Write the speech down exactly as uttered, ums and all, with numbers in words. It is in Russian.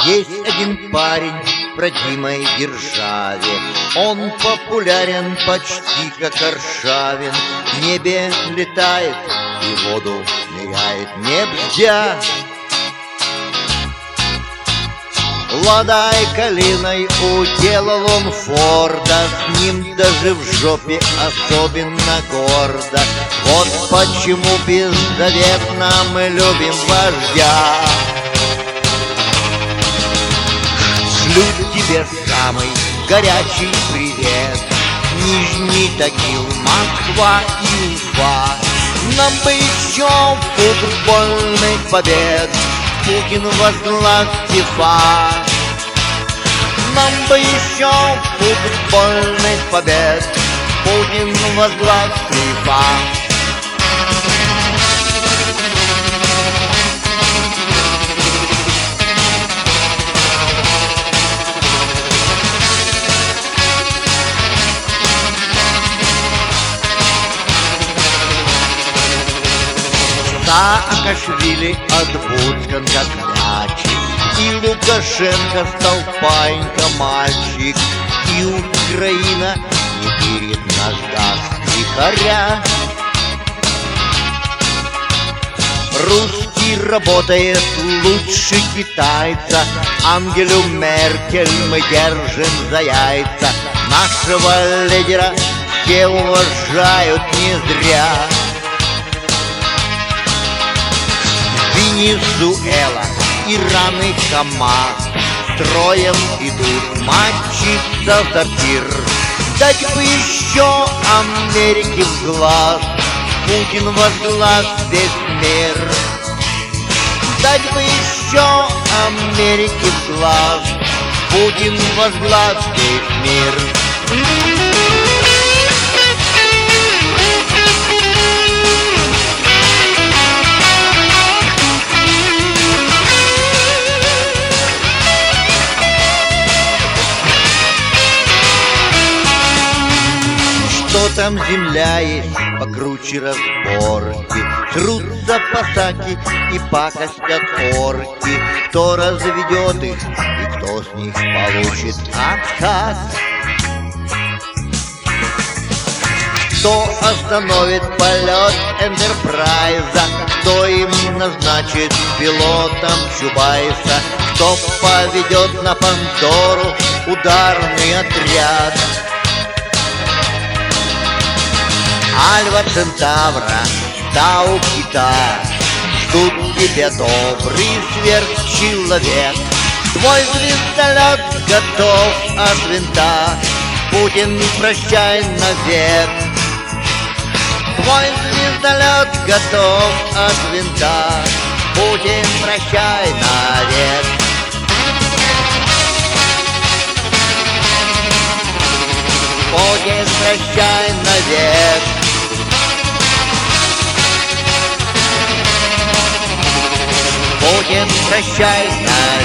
Есть один парень про Димой Державе. Он популярен почти как Аршавин. В небе летает и воду ныряет не бздя. Ладай калиной уделал он Форда, с ним даже в жопе особенно гордо. Вот почему беззаветно мы любим вождя. Шлют тебе самый горячий привет, Нижний Тагил, Москва и Уфа. Нам бы еще футбольных побед, Путин возглав ФИФА. Нам бы еще футбольных побед, Путин возглав ФИФА. Саакашвили отбудкан как мячик, и Лукашенко стал паинька мальчик, и Украина не перед нас даст тихоря. Русский работает лучше китайца, Ангелу Меркель мы держим за яйца. Нашего лидера все уважают не зря. Венесуэла, Иран и Хамас строем идут мочиться за пир. Дать бы еще Америке в глаз, Путин возглав весь мир. Дать бы еще Америке в глаз, Путин возглав весь мир. Что там земля есть, покруче разборки, Трутся пасаки и пакостят орки. Кто разведет их и кто с них получит отказ? Кто остановит полет Энтерпрайза? Кто им назначит пилотом Чубайса? Кто поведет на Пандору ударный отряд? Альфа Центавра, Тау Кита, ждут тебя добрый сверхчеловек. Твой звездолет готов от винта, Путин, прощай навек. Твой звездолет готов от винта, Путин, прощай навек. Путин, прощай навек. Путин, прощай навек.